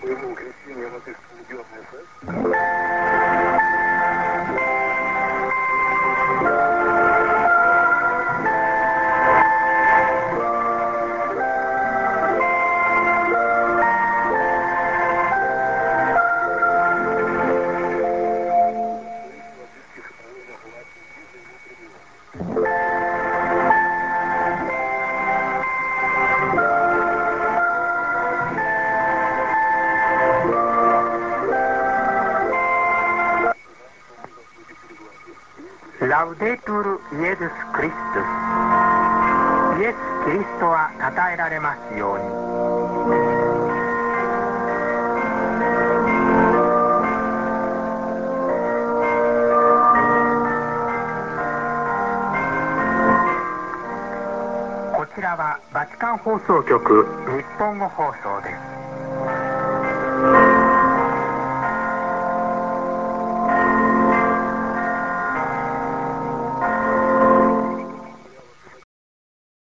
Podemos Cristian y ahora te estudio a veces. ラウデートゥルイエズス・クリストゥス。イエス・キリストは称えられますように。こちらはバチカン放送局日本語放送です。